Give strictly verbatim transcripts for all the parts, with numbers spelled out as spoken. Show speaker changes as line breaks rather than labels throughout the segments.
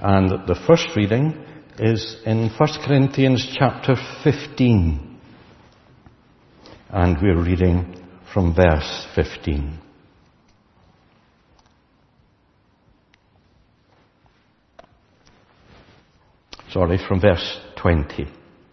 And the first reading is in First Corinthians chapter fifteen. And we're reading from verse fifteen. Sorry, from verse twenty.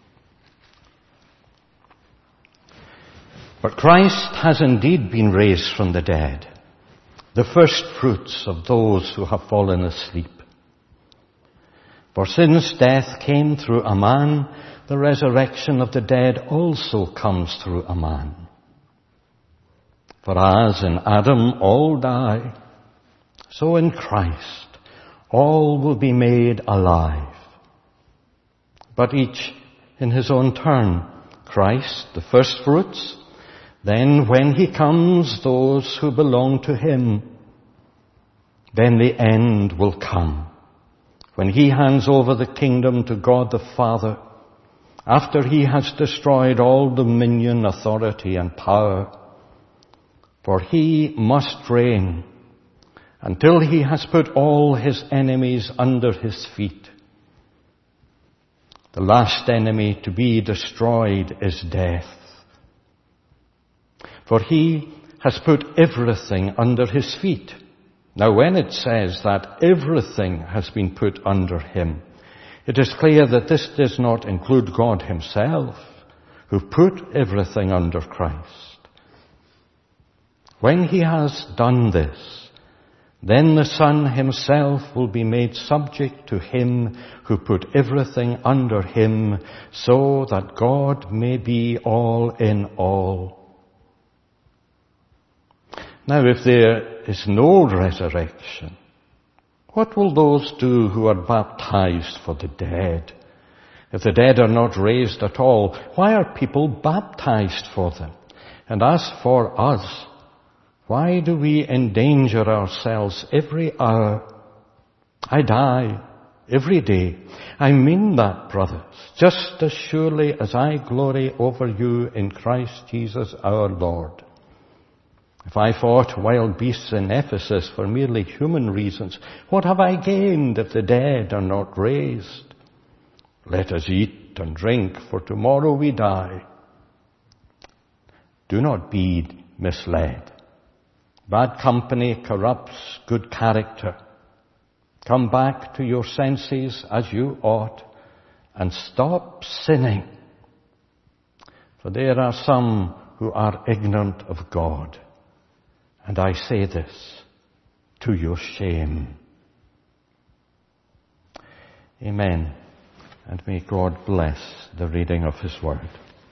But Christ has indeed been raised from the dead, the first fruits of those who have fallen asleep. For since death came through a man, the resurrection of the dead also comes through a man. For as in Adam all die, so in Christ all will be made alive. But each in his own turn, Christ the first fruits, then when he comes, those who belong to him. Then the end will come, when he hands over the kingdom to God the Father, after he has destroyed all dominion, authority, and power. For he must reign until he has put all his enemies under his feet. The last enemy to be destroyed is death. For he has put everything under his feet. Now when it says that everything has been put under him, it is clear that this does not include God himself, who put everything under Christ. When he has done this, then the Son himself will be made subject to him who put everything under him, so that God may be all in all. Now, if there is no resurrection, what will those do who are baptized for the dead? If the dead are not raised at all, why are people baptized for them? And as for us, why do we endanger ourselves every hour? I die every day. I mean that, brothers, just as surely as I glory over you in Christ Jesus our Lord. If I fought wild beasts in Ephesus for merely human reasons, what have I gained if the dead are not raised? Let us eat and drink, for tomorrow we die. Do not be misled. Bad company corrupts good character. Come back to your senses as you ought, and stop sinning. For there are some who are ignorant of God. And I say this to your shame. Amen. And may God bless the reading of his word.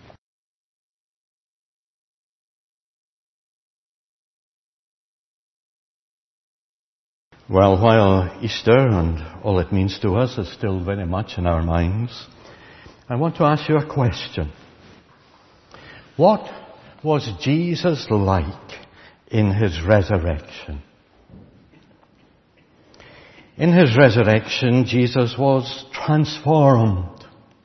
Well, while Easter and all it means to us is still very much in our minds, I want to ask you a question. What was Jesus like in his resurrection? In his resurrection, Jesus was transformed.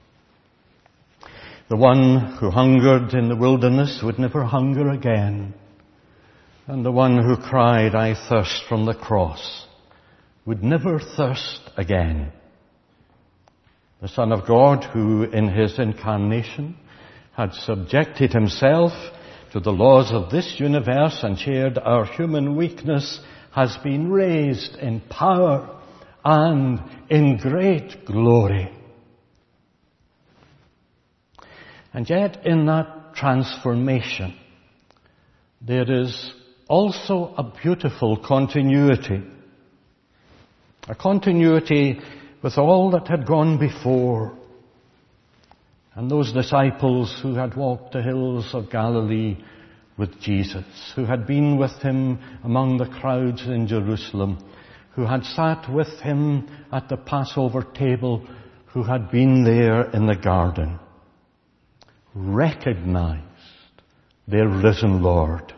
The one who hungered in the wilderness would never hunger again. And the one who cried, I thirst, from the cross would never thirst again. The Son of God, who in his incarnation had subjected himself to the laws of this universe and shared our human weakness, has been raised in power and in great glory. And yet in that transformation, there is also a beautiful continuity. A continuity with all that had gone before. And those disciples who had walked the hills of Galilee with Jesus, who had been with him among the crowds in Jerusalem, who had sat with him at the Passover table, who had been there in the garden, recognized their risen Lord.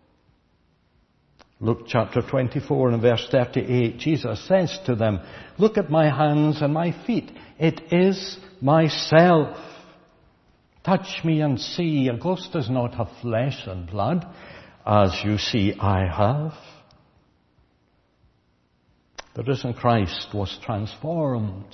Luke chapter twenty-four and verse thirty-eight, Jesus says to them, look at my hands and my feet. It is myself. Touch me and see. A ghost does not have flesh and blood, as you see I have. The risen Christ was transformed.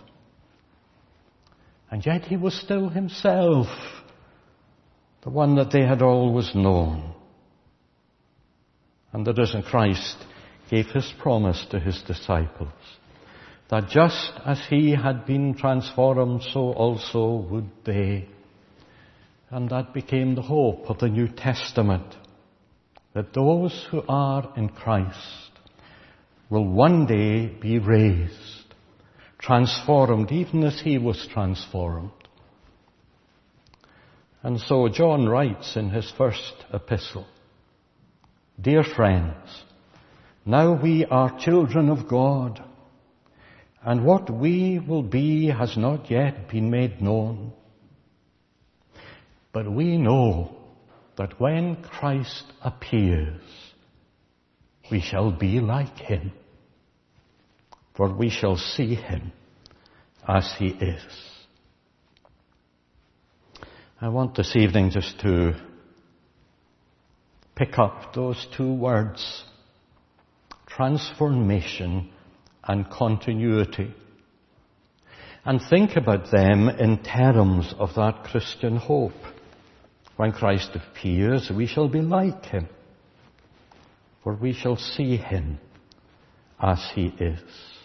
And yet he was still himself, the one that they had always known. And the risen Christ gave his promise to his disciples, that just as he had been transformed, so also would they. And that became the hope of the New Testament, that those who are in Christ will one day be raised, transformed, even as he was transformed. And so John writes in his first epistle, "Dear friends, now we are children of God, and what we will be has not yet been made known. But we know that when Christ appears, we shall be like him, for we shall see him as he is." I want this evening just to pick up those two words, transformation and continuity, and think about them in terms of that Christian hope. When Christ appears, we shall be like him, for we shall see him as he is.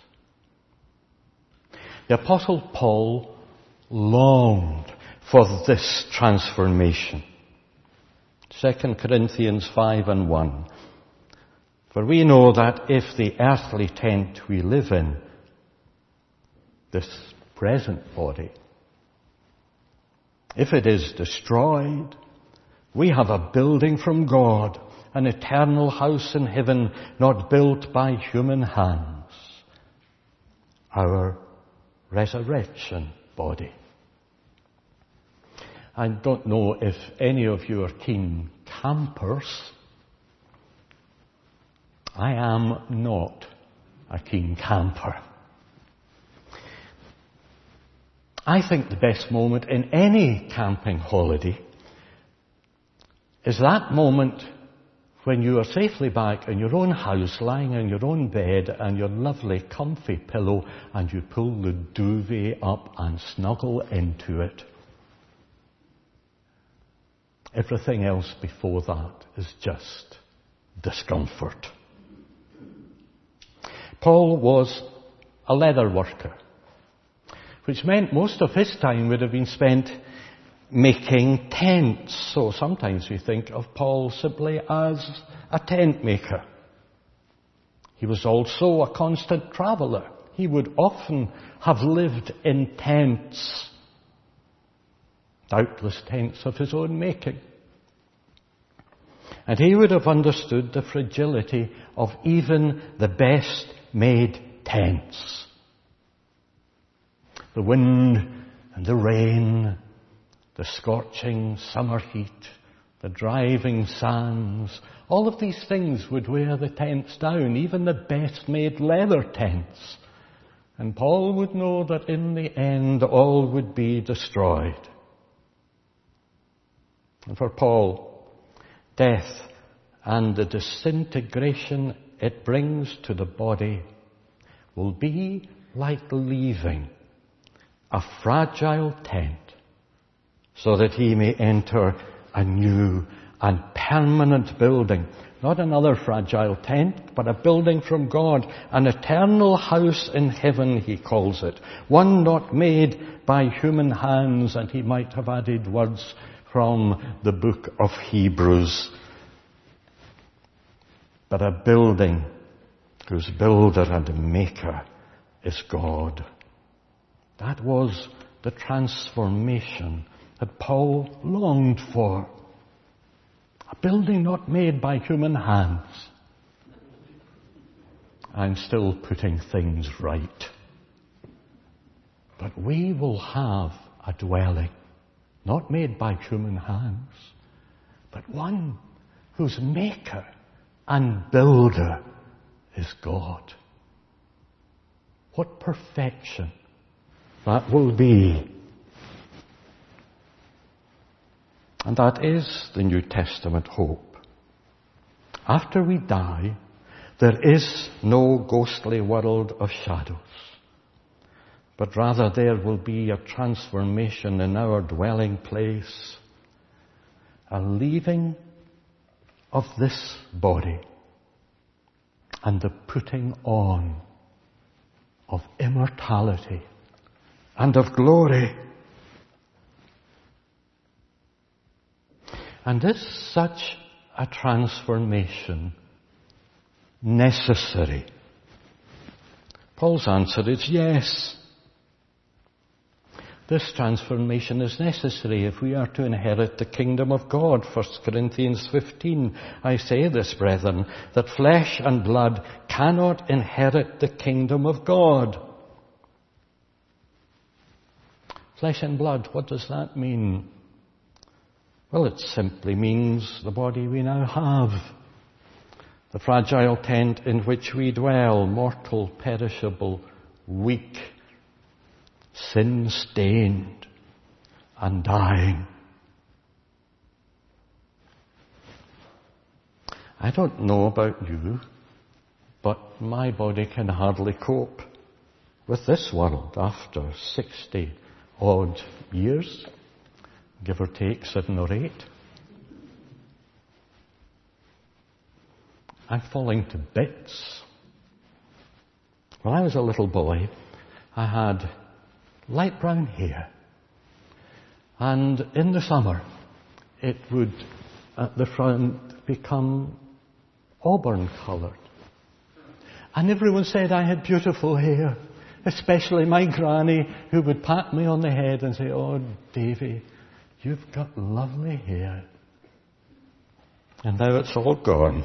The Apostle Paul longed for this transformation. Second Corinthians five and one. "For we know that if the earthly tent we live in, this present body, if it is destroyed, we have a building from God, an eternal house in heaven, not built by human hands, our resurrection body." I don't know if any of you are keen campers. I am not a keen camper. I think the best moment in any camping holiday is that moment when you are safely back in your own house, lying in your own bed and your lovely comfy pillow, and you pull the duvet up and snuggle into it. Everything else before that is just discomfort. Paul was a leather worker, which meant most of his time would have been spent making tents. So sometimes we think of Paul simply as a tent maker. He was also a constant traveller. He would often have lived in tents, doubtless tents of his own making. And he would have understood the fragility of even the best made tents. The wind and the rain, the scorching summer heat, the driving sands, all of these things would wear the tents down, even the best made leather tents. And Paul would know that in the end all would be destroyed. And for Paul, death and the disintegration it brings to the body will be like leaving a fragile tent so that he may enter a new and permanent building. Not another fragile tent, but a building from God, an eternal house in heaven, he calls it. One not made by human hands, and he might have added words from the book of Hebrews. But a building whose builder and maker is God. That was the transformation that Paul longed for. A building not made by human hands. I'm still putting things right. But we will have a dwelling, not made by human hands, but one whose maker and builder is God. What perfection that will be. And that is the New Testament hope. After we die, There is no ghostly world of shadows, but rather there will be a transformation in our dwelling place, a leaving of this body and the putting on of immortality and of glory. And is such a transformation necessary? Paul's answer is yes. This transformation is necessary if we are to inherit the kingdom of God. First Corinthians fifteen. I say this, brethren, that flesh and blood cannot inherit the kingdom of God. Flesh and blood, what does that mean? Well, it simply means the body we now have. The fragile tent in which we dwell, mortal, perishable, weak, sin-stained, and dying. I don't know about you, but my body can hardly cope with this world after sixty odd years, give or take seven or eight. I'm falling to bits. When I was a little boy, I had light brown hair. And in the summer, it would, at the front, become auburn coloured. And everyone said I had beautiful hair, especially my granny, who would pat me on the head and say, "Oh, Davy, you've got lovely hair." And now it's all gone.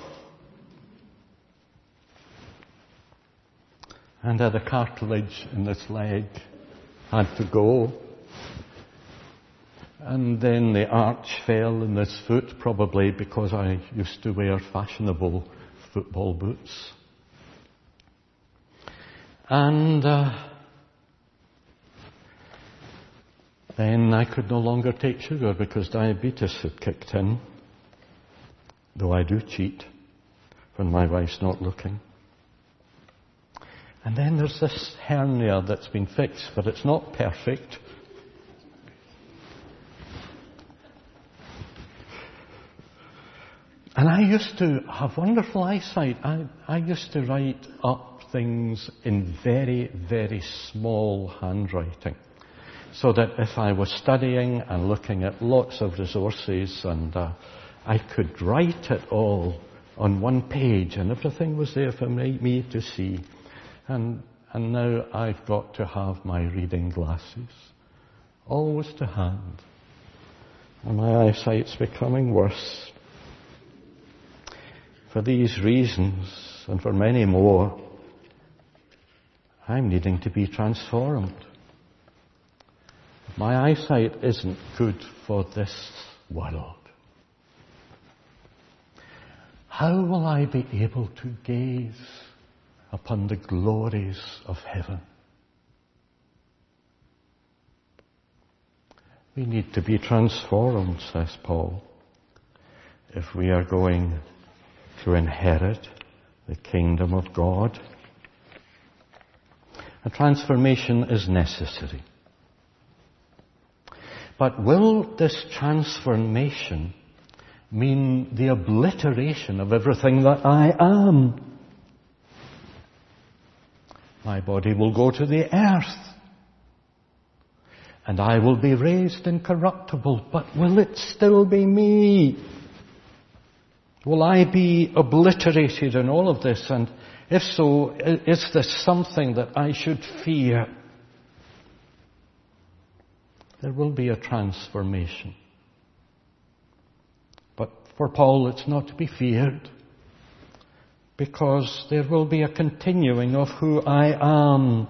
And uh, the cartilage in this leg had to go. And then the arch fell in this foot, probably because I used to wear fashionable football boots. And uh, then I could no longer take sugar because diabetes had kicked in, though I do cheat when my wife's not looking. And then there's this hernia that's been fixed, but it's not perfect. And I used to have wonderful eyesight. I, I used to write up things in very, very small handwriting, so that if I was studying and looking at lots of resources, and uh, I could write it all on one page, and everything was there for me, me to see. And, and now I've got to have my reading glasses, always to hand. And my eyesight's becoming worse. For these reasons, and for many more, I'm needing to be transformed. My eyesight isn't good for this world. How will I be able to gaze upon the glories of heaven? We need to be transformed, says Paul, if we are going to inherit the kingdom of God. A transformation is necessary. But will this transformation mean the obliteration of everything that I am? My body will go to the earth, and I will be raised incorruptible, but will it still be me? Will I be obliterated in all of this? And if so, is this something that I should fear? There will be a transformation. But for Paul, it's not to be feared, because there will be a continuing of who I am.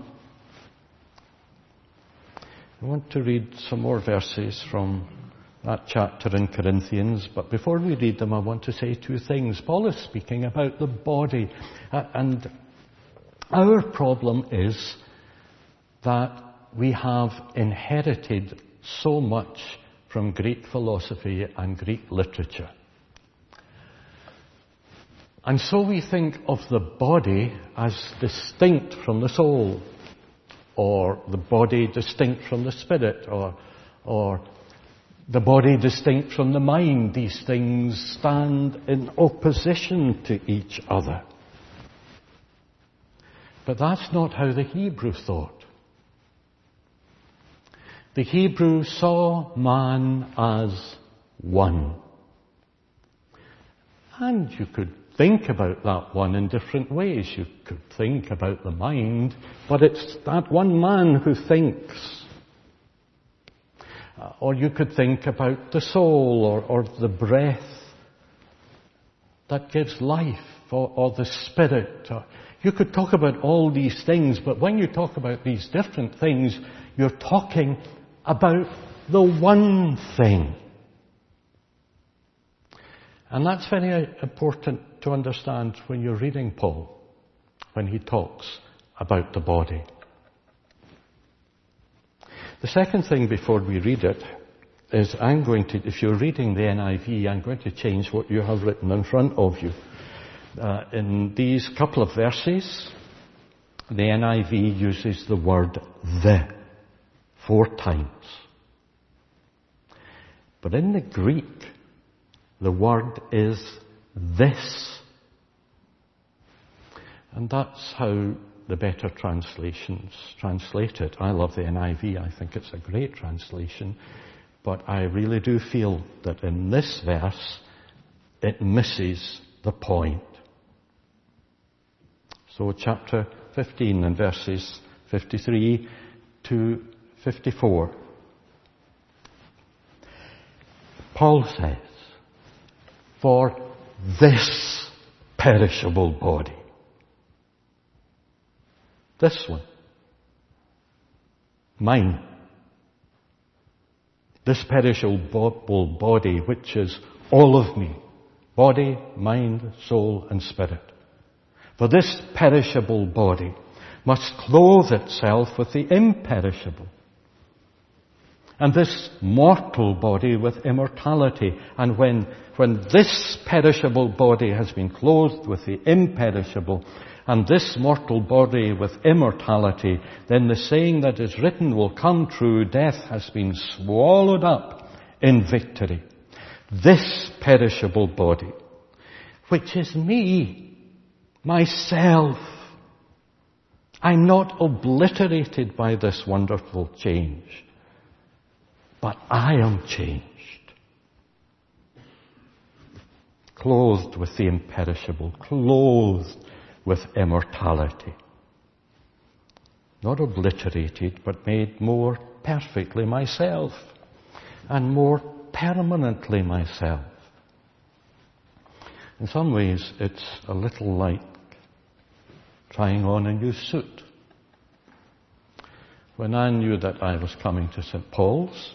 I want to read some more verses from that chapter in Corinthians, but before we read them, I want to say two things. Paul is speaking about the body, and our problem is that we have inherited so much from Greek philosophy and Greek literature. And so we think of the body as distinct from the soul, or the body distinct from the spirit, or, or the body distinct from the mind. These things stand in opposition to each other. But that's not how the Hebrew thought. The Hebrew saw man as one. And you could think about that one in different ways. You could think about the mind, but it's that one man who thinks. Uh, or you could think about the soul, or, or the breath that gives life, or, or the spirit. Or, you could talk about all these things, but when you talk about these different things, you're talking about the one thing. And that's very important to understand when you're reading Paul, when he talks about the body. The second thing before we read it is I'm going to, if you're reading the N I V, I'm going to change what you have written in front of you. Uh, in these couple of verses, the N I V uses the word the four times. But in the Greek, the word is this. And that's how the better translations translate it. I love the N I V. I think it's a great translation. But I really do feel that in this verse, it misses the point. So chapter fifteen and verses fifty-three to fifty-four. Paul says, for this perishable body. This one. Mine. This perishable body, which is all of me. Body, mind, soul, and spirit. For this perishable body must clothe itself with the imperishable. And this mortal body with immortality. And when, when this perishable body has been clothed with the imperishable, and this mortal body with immortality, then the saying that is written will come true, death has been swallowed up in victory. This perishable body, which is me, myself, I'm not obliterated by this wonderful change, but I am changed. Clothed with the imperishable, clothed with immortality. Not obliterated, but made more perfectly myself, and more permanently myself. In some ways, it's a little like trying on a new suit. When I knew that I was coming to Saint Paul's,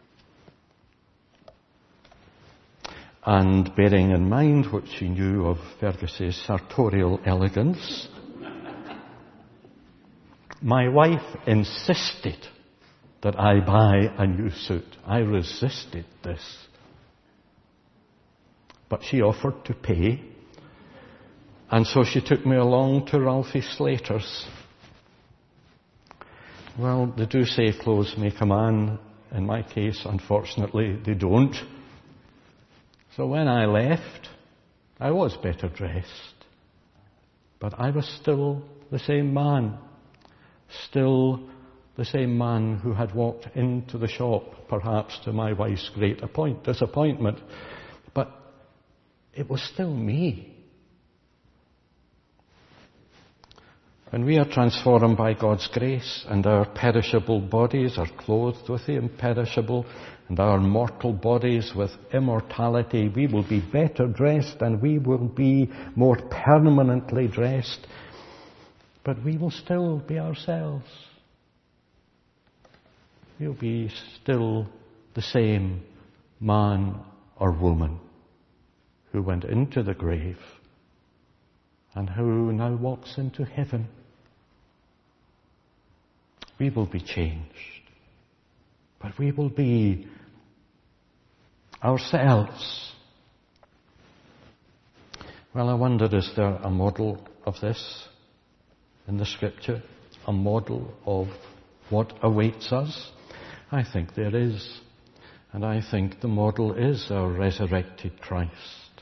and bearing in mind what she knew of Fergus's sartorial elegance, my wife insisted that I buy a new suit. I resisted this. But she offered to pay, and so she took me along to Ralphie Slater's. Well, they do say clothes make a man. In my case, unfortunately, they don't. So when I left, I was better dressed. But I was still the same man. Still the same man who had walked into the shop, perhaps to my wife's great appoint- disappointment. But it was still me. When we are transformed by God's grace and our perishable bodies are clothed with the imperishable and our mortal bodies with immortality, we will be better dressed and we will be more permanently dressed. But we will still be ourselves. We'll be still the same man or woman who went into the grave and who now walks into heaven. We will be changed, but we will be ourselves. Well, I wonder, is there a model of this in the Scripture? A model of what awaits us? I think there is. And I think the model is our resurrected Christ.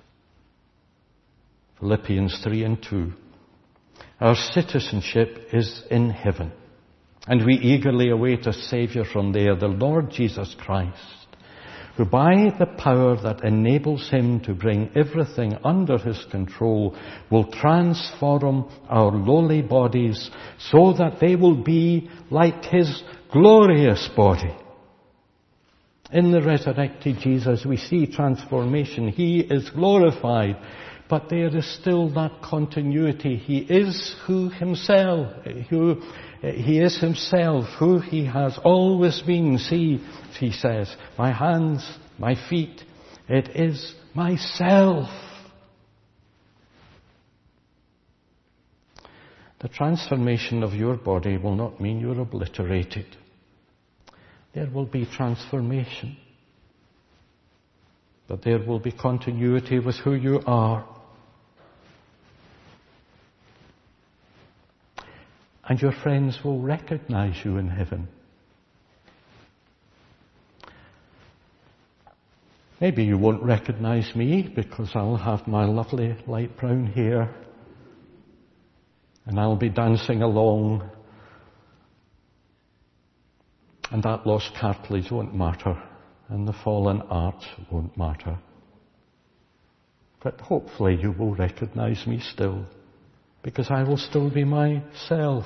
Philippians three and two. Our citizenship is in heaven, and we eagerly await a Saviour from there, the Lord Jesus Christ, who by the power that enables him to bring everything under his control will transform our lowly bodies so that they will be like his glorious body. In the resurrected Jesus, we see transformation. He is glorified, but there is still that continuity. He is who himself, who he is himself, who he has always been. See, he says, my hands, my feet, it is myself. The transformation of your body will not mean you're obliterated. There will be transformation. But there will be continuity with who you are. And your friends will recognize you in heaven. Maybe you won't recognize me because I'll have my lovely light brown hair and I'll be dancing along, and that lost cartilage won't matter and the fallen arch won't matter. But hopefully you will recognize me still, because I will still be myself.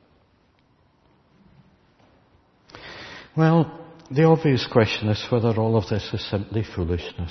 Well, the obvious question is whether all of this is simply foolishness.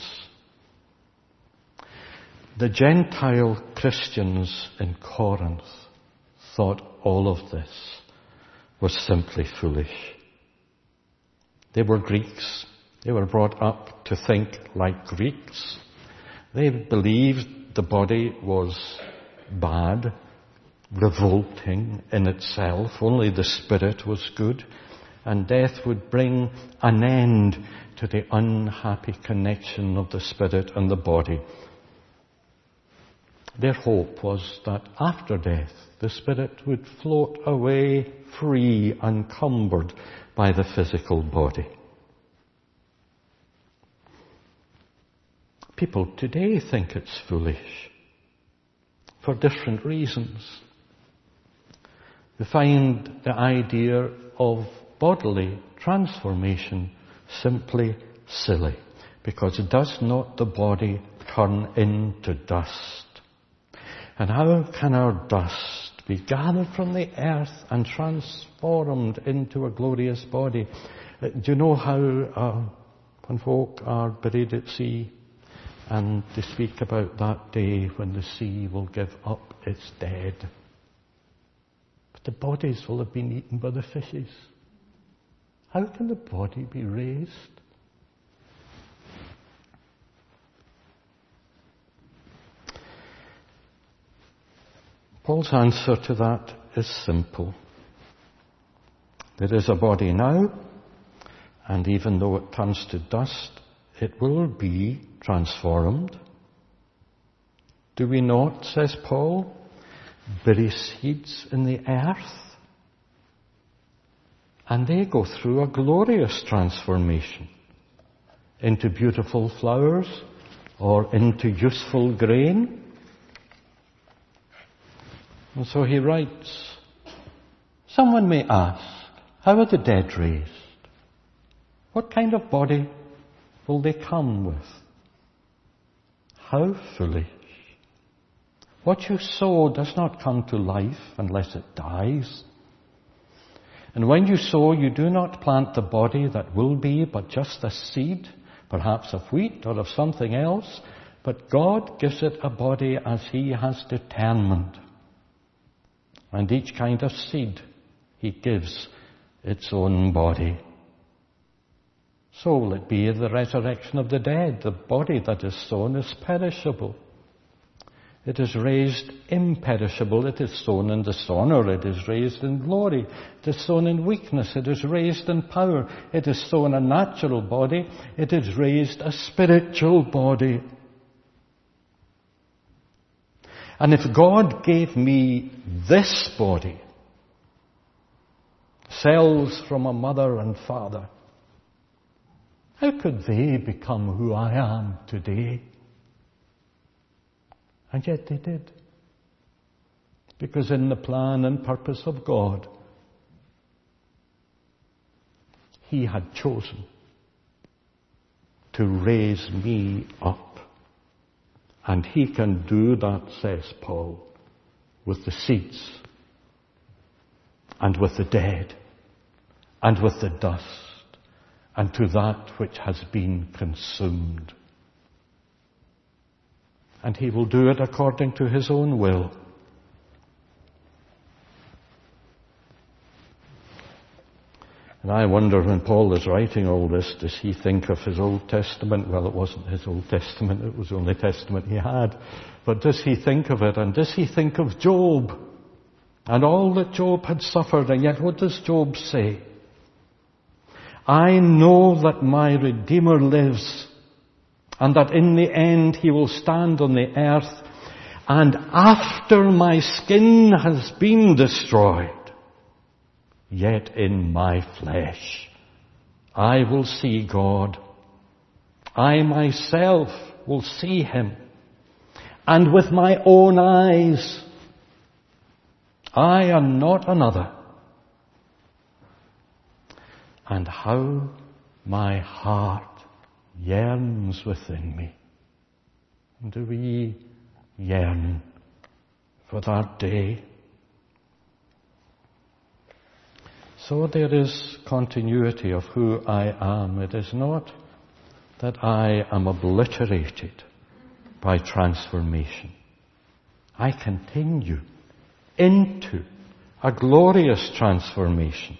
The Gentile Christians in Corinth thought all of this was simply foolish. They were Greeks. They were brought up to think like Greeks. They believed the body was bad, revolting in itself. Only the spirit was good. And death would bring an end to the unhappy connection of the spirit and the body. Their hope was that after death, the spirit would float away free, unencumbered by the physical body. People today think it's foolish for different reasons. They find the idea of bodily transformation simply silly, because does not the body turn into dust? And how can our dust be gathered from the earth and transformed into a glorious body? Uh, do you know how uh, when folk are buried at sea, and they speak about that day when the sea will give up its dead? But the bodies will have been eaten by the fishes. How can the body be raised? Paul's answer to that is simple. There is a body now, and even though it turns to dust, it will be transformed. Do we not, says Paul, bury seeds in the earth? And they go through a glorious transformation into beautiful flowers or into useful grain. And so he writes, someone may ask, how are the dead raised? What kind of body will they come with? How foolish. What you sow does not come to life unless it dies. And when you sow, you do not plant the body that will be, but just a seed, perhaps of wheat or of something else. But God gives it a body as He has determined. And each kind of seed He gives its own body. So will it be in the resurrection of the dead. The body that is sown is perishable. It is raised imperishable. It is sown in dishonor. It is raised in glory. It is sown in weakness. It is raised in power. It is sown a natural body. It is raised a spiritual body. And if God gave me this body, cells from a mother and father, how could they become who I am today? And yet they did. Because in the plan and purpose of God, He had chosen to raise me up. And He can do that, says Paul, with the seeds, and with the dead, and with the dust, and to that which has been consumed. And He will do it according to His own will. And I wonder, when Paul is writing all this, does he think of his Old Testament? Well, it wasn't his Old Testament, it was the only testament he had. But does he think of it? And does he think of Job? And all that Job had suffered? And yet what does Job say? I know that my Redeemer lives, and that in the end He will stand on the earth, and after my skin has been destroyed, yet in my flesh I will see God. I myself will see Him, and with my own eyes. I am not another. And how my heart yearns within me. Do we yearn for that day? So there is continuity of who I am. It is not that I am obliterated by transformation. I continue into a glorious transformation.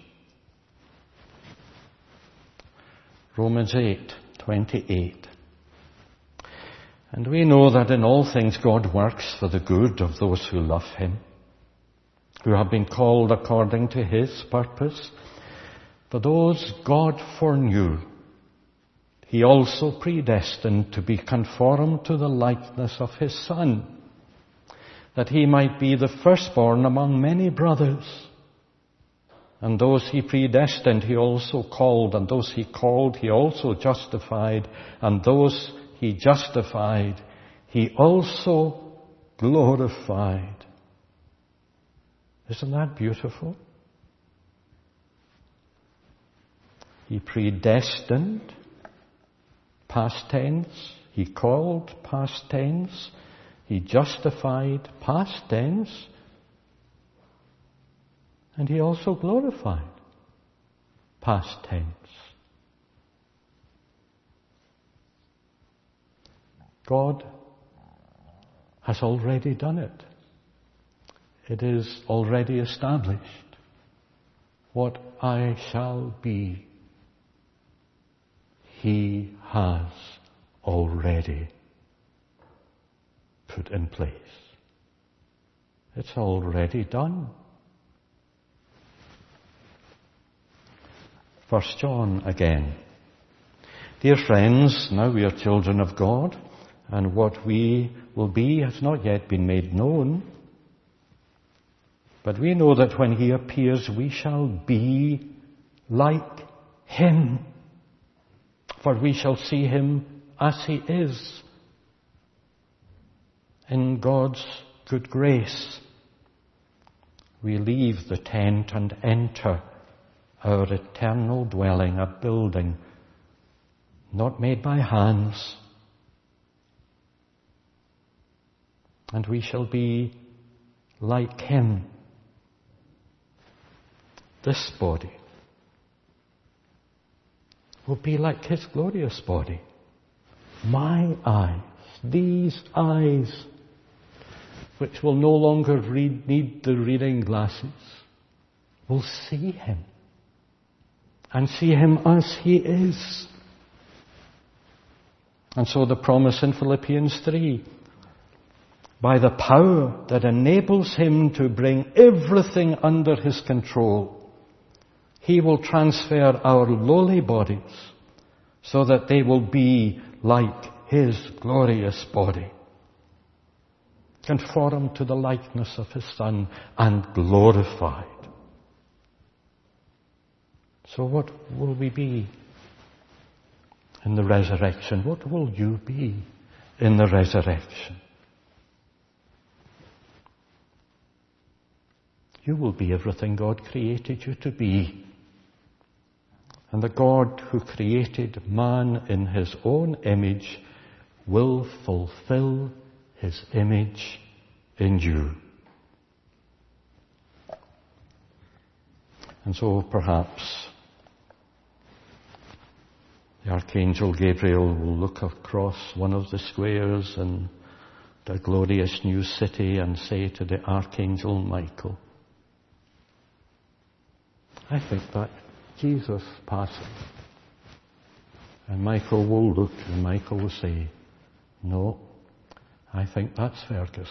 Romans eight twenty-eight. And we know that in all things God works for the good of those who love Him, who have been called according to His purpose. For those God foreknew, He also predestined to be conformed to the likeness of His Son, that He might be the firstborn among many brothers. And those He predestined, He also called, and those He called, He also justified, and those He justified, He also glorified. Isn't that beautiful? He predestined, past tense. He called, past tense. He justified, past tense. And He also glorified, past tense. God has already done it. It is already established. What I shall be, He has already put in place. It's already done. First John again. Dear friends, now we are children of God, and what we will be has not yet been made known. But we know that when He appears, we shall be like Him, for we shall see Him as He is. In God's good grace, we leave the tent and enter our eternal dwelling, a building not made by hands. And we shall be like Him. This body will be like His glorious body. My eyes, these eyes, which will no longer read, need the reading glasses, will see Him. And see Him as He is. And so the promise in Philippians three, by the power that enables Him to bring everything under His control, He will transfer our lowly bodies so that they will be like His glorious body. conformed to the likeness of his Son, and glorified. So what will we be in the resurrection? What will you be in the resurrection? You will be everything God created you to be. And the God who created man in his own image will fulfill his image in you. And so perhaps the Archangel Gabriel will look across one of the squares in the glorious new city and say to the Archangel Michael, I think that Jesus passing. And Michael will look and Michael will say, no, I think that's Fergus.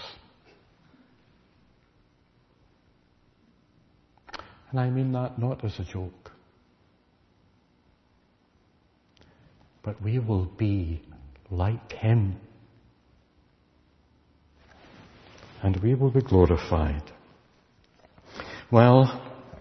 And I mean that not as a joke. But we will be like him. And we will be glorified. Well,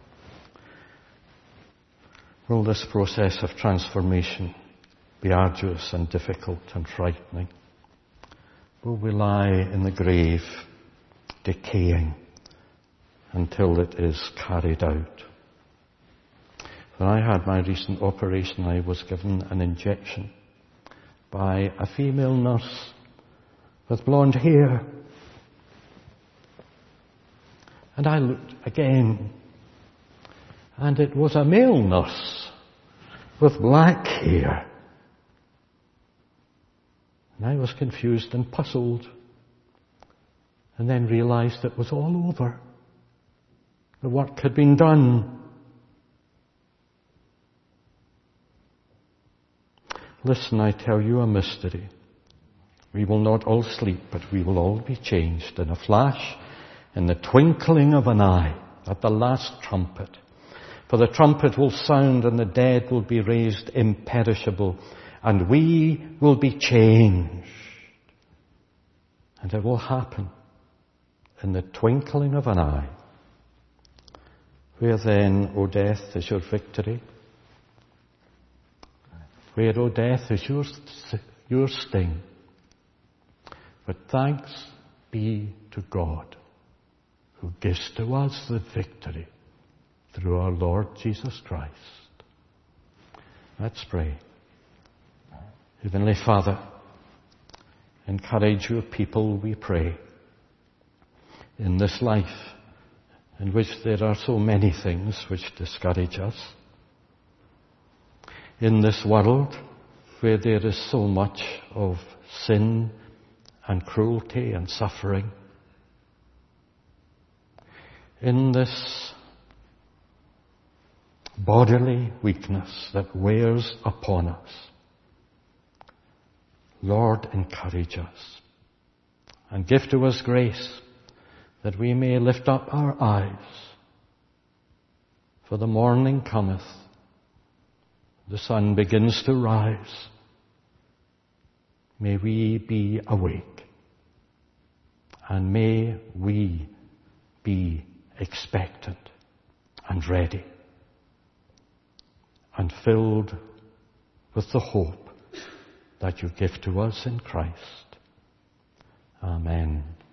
will this process of transformation be arduous and difficult and frightening? Will we lie in the grave, decaying, until it is carried out? When I had my recent operation, I was given an injection by a female nurse with blonde hair. And I looked again, and it was a male nurse with black hair. And I was confused and puzzled, and then realized it was all over. The work had been done. Listen, I tell you a mystery. We will not all sleep, but we will all be changed in a flash, in the twinkling of an eye, at the last trumpet. For the trumpet will sound, and the dead will be raised imperishable, and we will be changed. And it will happen in the twinkling of an eye. Where then, O death, is your victory? Where, O death, is your, your sting? But thanks be to God, who gives to us the victory through our Lord Jesus Christ. Let's pray. Heavenly Father, encourage your people, we pray, in this life in which there are so many things which discourage us. In this world where there is so much of sin and cruelty and suffering. In this bodily weakness that wears upon us. Lord, encourage us and give to us grace that we may lift up our eyes. For the morning cometh, the sun begins to rise. May we be awake, and may we be expectant and ready and filled with the hope that you give to us in Christ. Amen.